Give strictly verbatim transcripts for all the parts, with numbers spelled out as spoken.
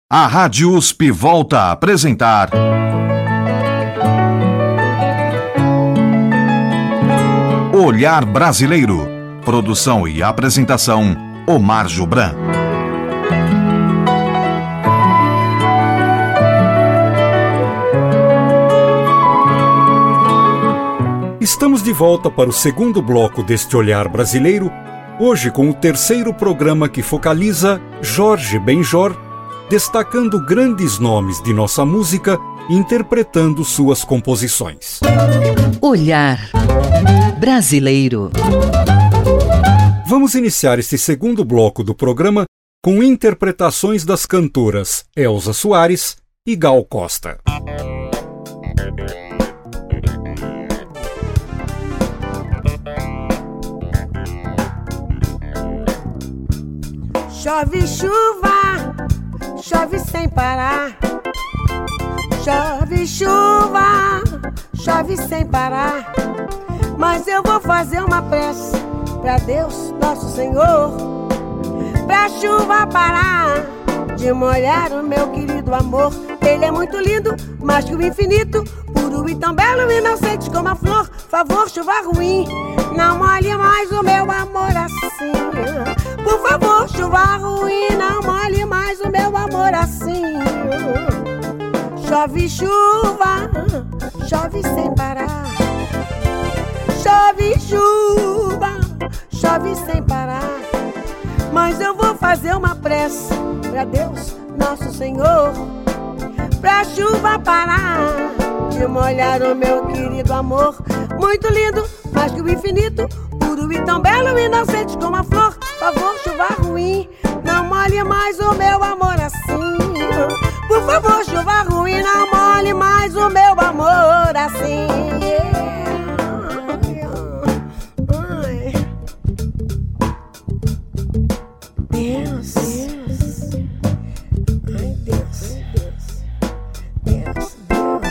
A Rádio U S P volta a apresentar Olhar Brasileiro. Produção e apresentação, Omar Jubran. Estamos de volta para o segundo bloco deste Olhar Brasileiro, hoje com o terceiro programa que focaliza Jorge Benjor, destacando grandes nomes de nossa música e interpretando suas composições. Olhar Brasileiro. Vamos iniciar este segundo bloco do programa com interpretações das cantoras Elza Soares e Gal Costa. Chove chuva, chove sem parar. Chove chuva, chove sem parar. Mas eu vou fazer uma prece pra Deus, nosso Senhor, pra chuva parar de molhar o meu querido amor. Ele é muito lindo, mais que o infinito, puro e tão belo, inocente como a flor. Favor, chuva ruim, não molhe mais o meu amor assim. Por favor, chuva ruim, não molhe mais o meu amor assim. Chove chuva, chove sem parar. Chove chuva, chove sem parar. Mas eu vou fazer uma prece pra Deus, nosso Senhor, pra chuva parar de molhar o meu querido amor. Muito lindo, mais que o infinito, puro e tão belo, inocente como a flor. Favor, chuva ruim, não molhe mais o meu amor assim. Por favor, chuva ruim, não molhe mais o meu amor assim. Deus, Deus, ai Deus, Deus, Deus, Deus,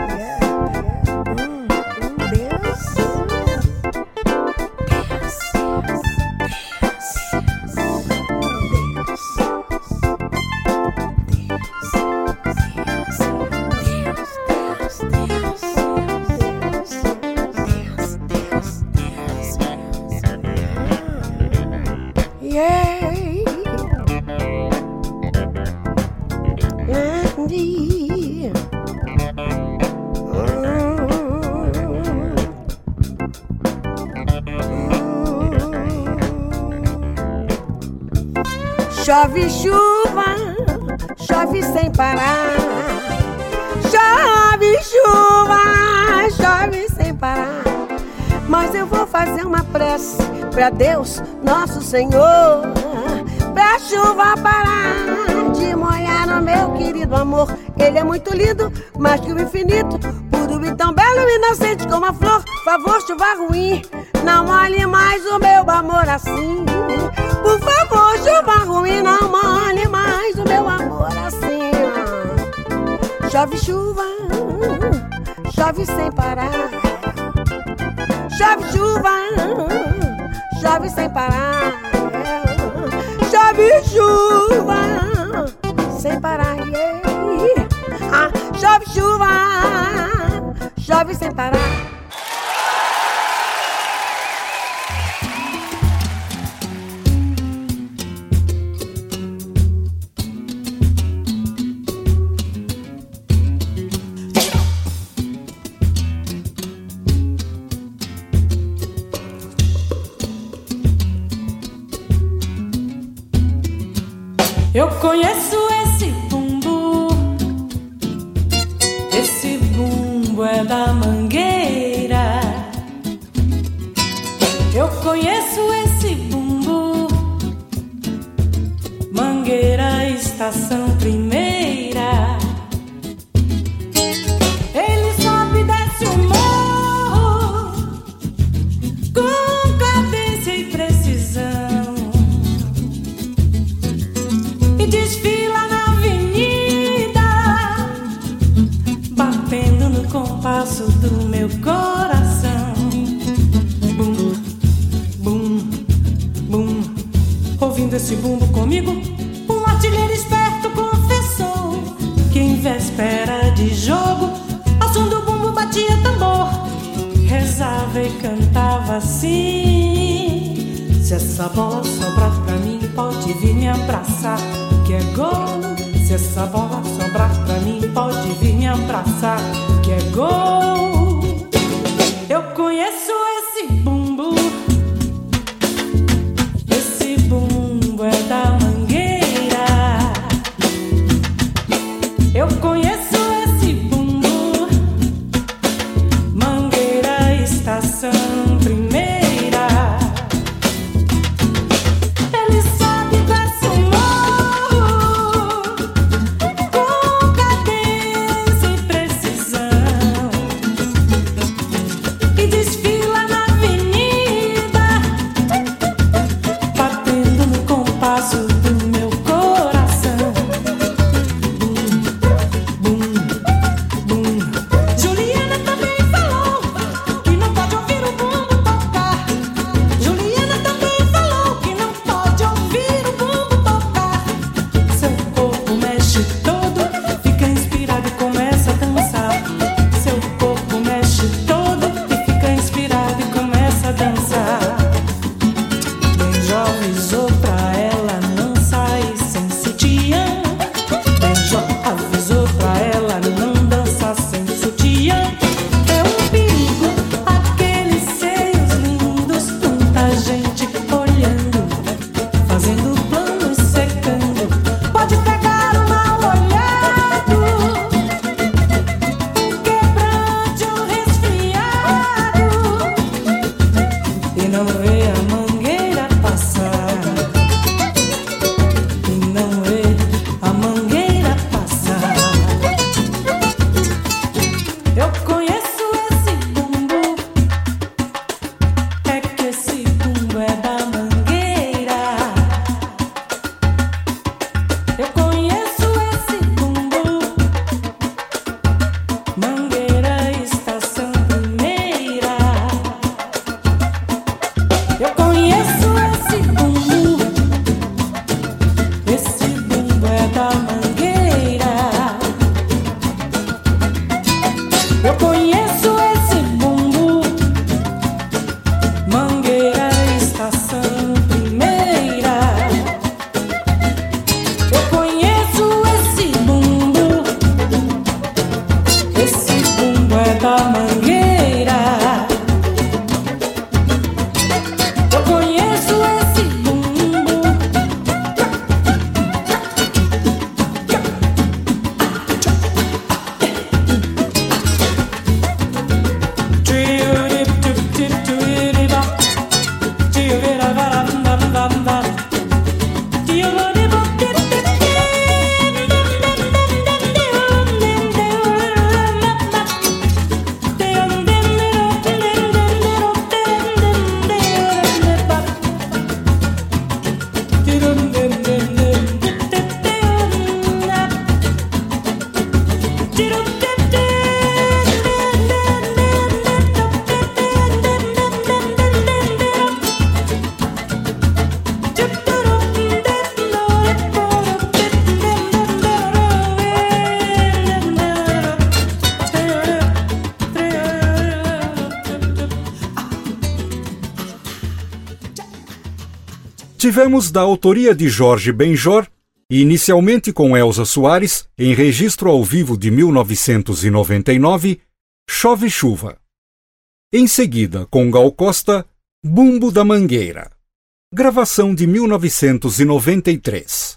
chove chuva, chove sem parar. Chove chuva, chove sem parar. Mas eu vou fazer uma prece pra Deus, nosso Senhor, pra chuva parar de molhar o meu querido amor. Ele é muito lindo, mais que o infinito, puro e tão belo, inocente como a flor. Favor, chuva ruim, não molhe mais o meu amor assim. Por favor, chuva ruim, não molhe mais o meu amor assim. Chove chuva, chove sem parar. Chove chuva, chove sem parar. Chove chuva, sem parar, yeah. Ah, chove chuva, chove sem parar. Eu conheço esse bumbo, esse bumbo é da Mangueira. Eu conheço esse bumbo, Mangueira, estação primeira. Ele sobe e desce o morro com cadência e precisão. Desfila na avenida, batendo no compasso do meu coração. Bum, bum, bum. Ouvindo esse bumbo comigo, um artilheiro esperto confessou e cantava assim: se essa bola sobrar pra mim, pode vir me abraçar, que é gol. Se essa bola sobrar pra mim, pode vir me abraçar, que é gol. Eu conheço esse bumbo, esse bumbo é da Mangueira. Eu conheço esse bumbo, Mangueira, estação primeira. Ele sobe e desce o morro com cadência e precisão e desfila na avenida, batendo no compasso do meu coração. Bum, bum, bum. Juliana também falou que não pode ouvir o bumbo tocar. Juliana também falou que não pode ouvir o bumbo tocar. Seu corpo mexe todo, fica inspirado e começa a dançar. Seu corpo mexe todo e fica inspirado e começa a dançar. Benjó avisou pra ela não sair sem sutiã. Benjó avisou pra ela não dançar sem sutiã. É um perigo aqueles seios lindos, tanta gente olhando, fazendo planos, secando. Pode pegar um mal olhado, um quebrante ou resfriado, e não vê a mangueira passar, e não vê a mangueira passar. Eu conheço esse bumbo, é que esse bumbo é da Mangueira. Eu conheço esse bumbo, Mangueira, estação primeira. Eu conheço esse bumbo, esse bumbo é da Mangueira. Eu conheço esse bumbo, Mangueira, estação primeira. Eu conheço esse bumbo, esse bumbo é da Mangueira. Eu conheço esse bumbo. Tivemos da autoria de Jorge Benjor, inicialmente com Elza Soares, em registro ao vivo de mil novecentos e noventa e nove, Chove Chuva. Em seguida, com Gal Costa, Bumbo da Mangueira. Gravação de mil novecentos e noventa e três.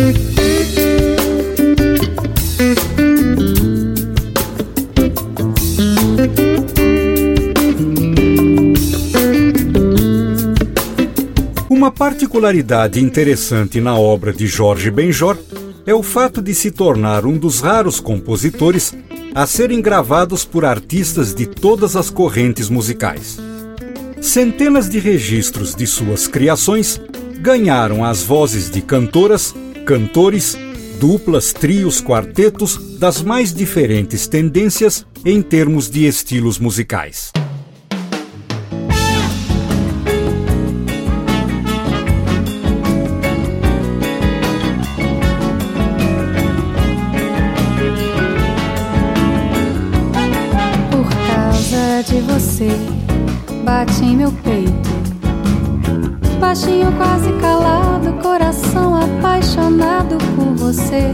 Uma particularidade interessante na obra de Jorge Benjor é o fato de se tornar um dos raros compositores a serem gravados por artistas de todas as correntes musicais. Centenas de registros de suas criações ganharam as vozes de cantoras, cantores, duplas, trios, quartetos das mais diferentes tendências em termos de estilos musicais. De você, bate em meu peito. Baixinho, quase calado, coração apaixonado por você.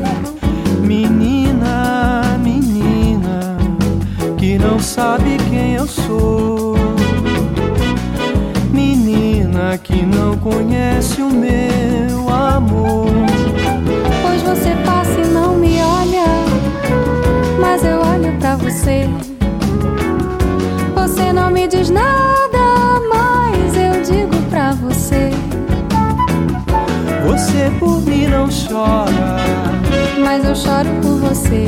Menina, menina, que não sabe quem eu sou. Menina que não conhece o meu amor. Pois você passa e não me olha, mas eu olho pra você. Você não me diz nada, mas eu digo pra você. Você por mim não chora, mas eu choro por você.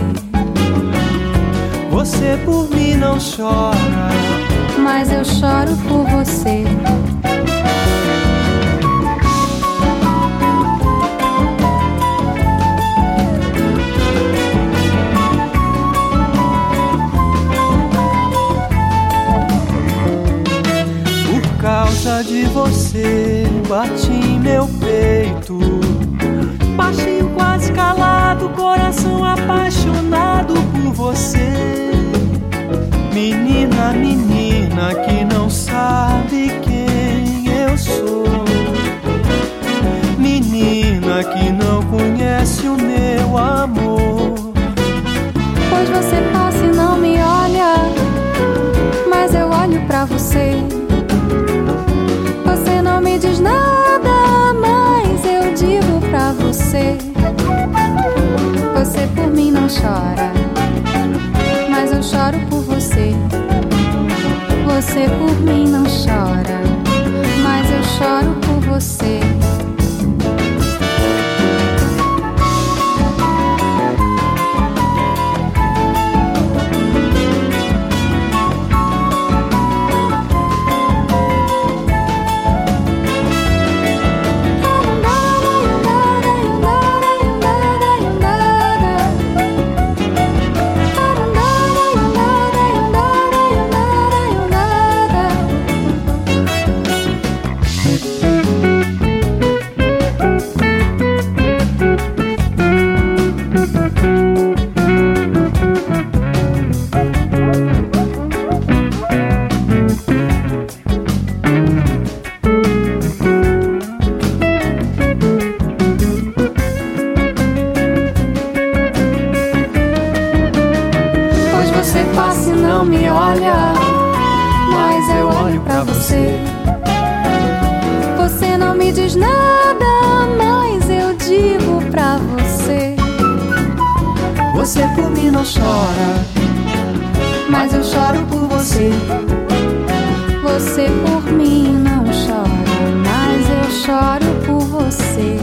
Você por mim não chora, mas eu choro por você. Por causa de você bate em meu peito. Baixinho, quase calado, coração apaixonado por você. Menina, menina que não sabe quem eu sou. Menina que não conhece o meu amor. Pois você passa e não me olha, mas eu olho pra você. Você não me diz nada, mas eu digo pra você. Você por mim não chora, mas eu choro por você. Você por mim não chora, mas eu choro por você. Você por mim não chora, mas eu choro por você. Você por mim não chora, mas eu choro por você.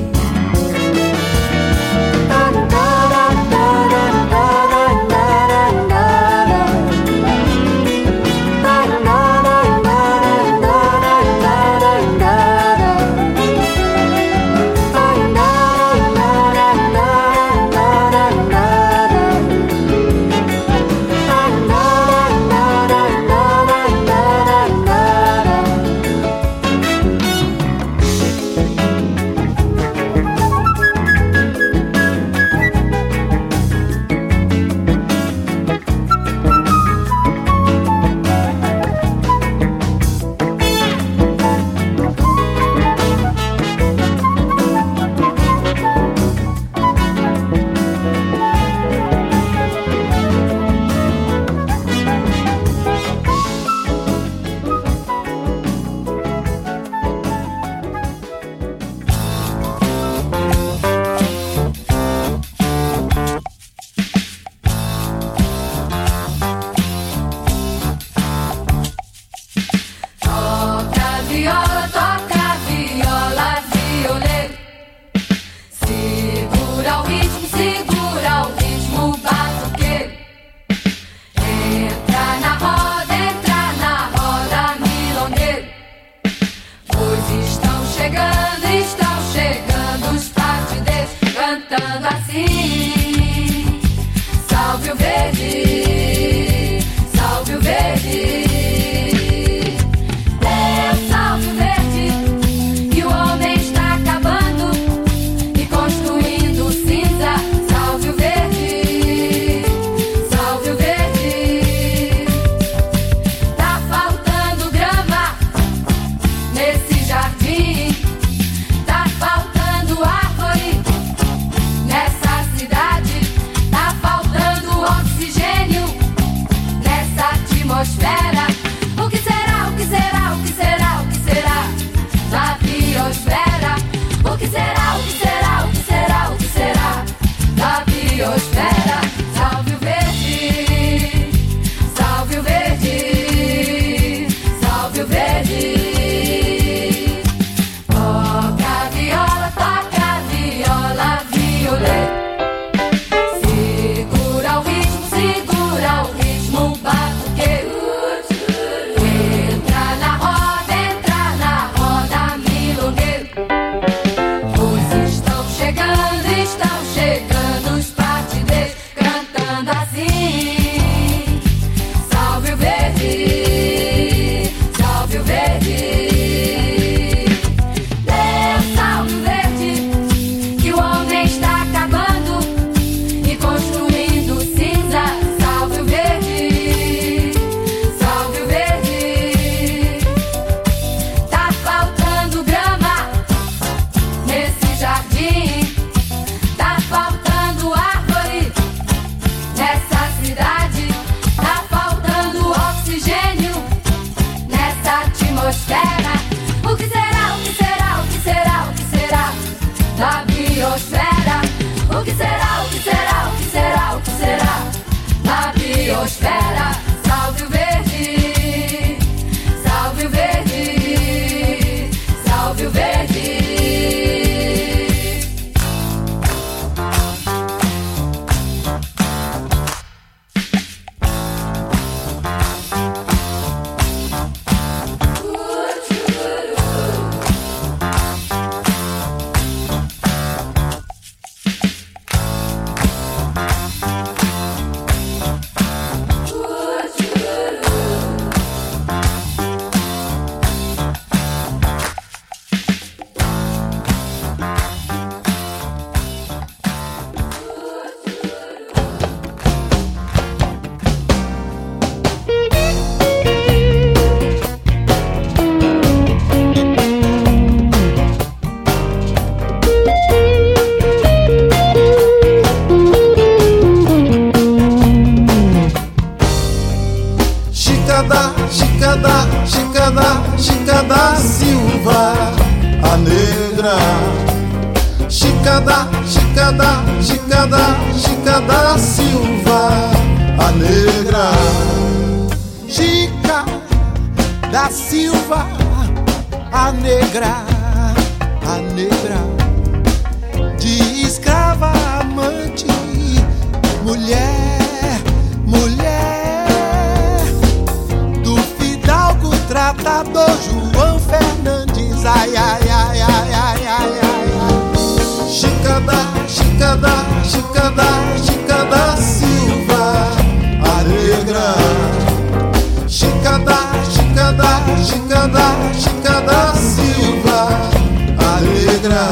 biosfera. Salve o verde, salve o verde, salve o verde. Toca viola, toca viola, violeta. Segura o ritmo, segura o ritmo, batuque. Entra na roda, entra na roda, milongueiro. Pois estão chegando, estão chegando os partideiros, cantando assim. Salve o verde, salve o verde. Deus, salve o verde, que o homem está acabando e construindo cinza. Salve o verde, salve o verde. Tá faltando grama nesse jardim, tá faltando árvore nessa cidade, tá faltando oxigênio nessa atmosfera. O que será, o que será, o que será, o que será da biosfera? O que será, o que será, o que será, o que será da biosfera? Salve o verde, salve o verde, salve o verde. Chica da, Chica da, Chica da, Chica da Silva, a negra. Chica da, Chica da, Chica da, Chica da Silva, a negra. Chica da Silva, a negra, a negra. De escrava amante, mulher, mulher. Do fidalgo tratador João Fernandes, ai, ai, ai, ai, ai, ai, ai. Chica da, Chica da, Chica da, Chica da Silva, a negra. Chica da, Chica da, Chica da, Chica da Silva, a negra.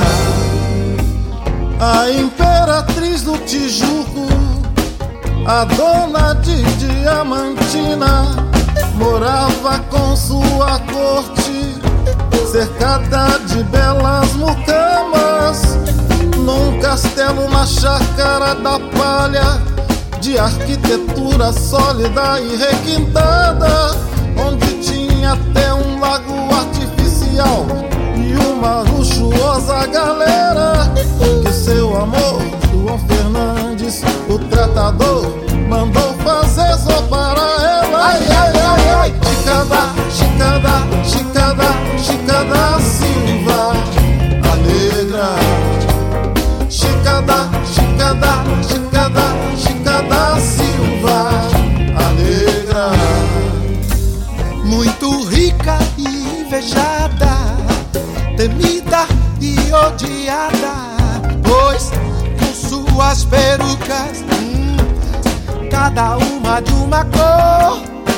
A imperatriz do Tijuco, a dona de Diamantina, morava com sua corte, cercada de belas mucamas, num castelo na chácara da palha, de arquitetura sólida e requintada, onde tinha até um lago artificial e uma luxuosa galera, que seu amor, João Fernandes, o tratador, mandou fazer só para ela. Ai, ai, ai, ai. Chica da, Chica da, Chica da, Chica da Silva, a negra. Chica da, Chica da, Chica da, Chica da Silva, a negra. Muito rica e invejada, temida e odiada, pois com suas perucas, hum, cada uma de uma cor,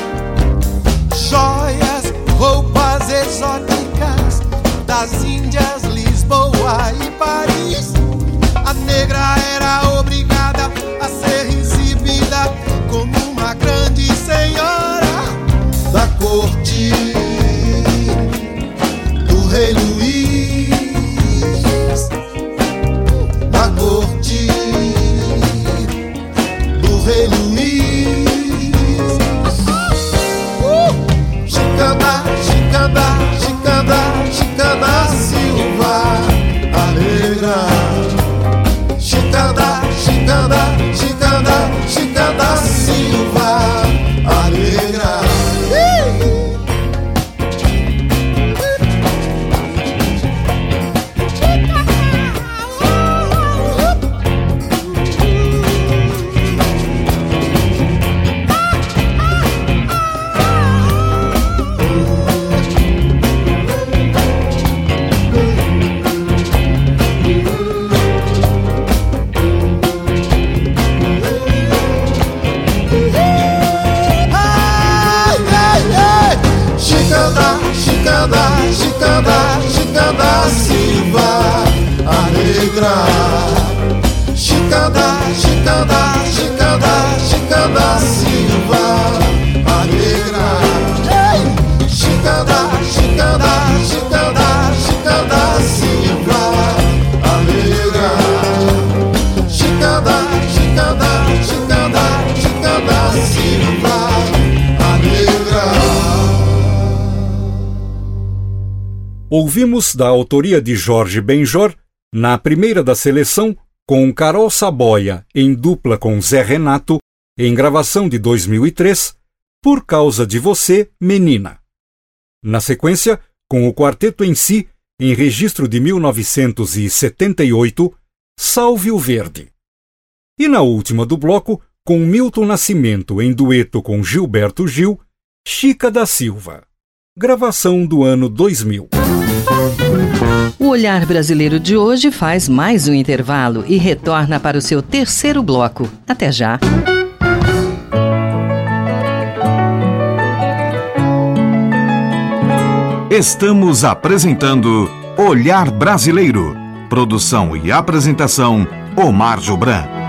joias, roupas exóticas das Índias, Lisboa e Paris, a negra era obrigada a ser recebida como uma grande senhora da corte do rei Luís, da corte do rei Luís. uh! Chica da, Chica da, Chica da, Chica da Silva, a negra. Chica da, Chica da, Chica da Silva, a negra. Chica da, Chica da Silva, a negra. Chica da, Chica da, Chica da, Chica da Silva, a negra. Chica da, Chica da, Chica da, Chica da Silva, a negra. Chica da, Chica da, Chica da, Chica da Silva, a negra. Ouvimos da autoria de Jorge Benjor, na primeira da seleção, com Carol Saboia, em dupla com Zé Renato, em gravação de dois mil e três, Por Causa de Você, Menina. Na sequência, com o quarteto em si, em registro de mil novecentos e setenta e oito, Salve o Verde. E na última do bloco, com Milton Nascimento em dueto com Gilberto Gil, Chica da Silva. Gravação do ano dois mil. O Olhar Brasileiro de hoje faz mais um intervalo e retorna para o seu terceiro bloco. Até já! Estamos apresentando Olhar Brasileiro. Produção e apresentação, Omar Jobran.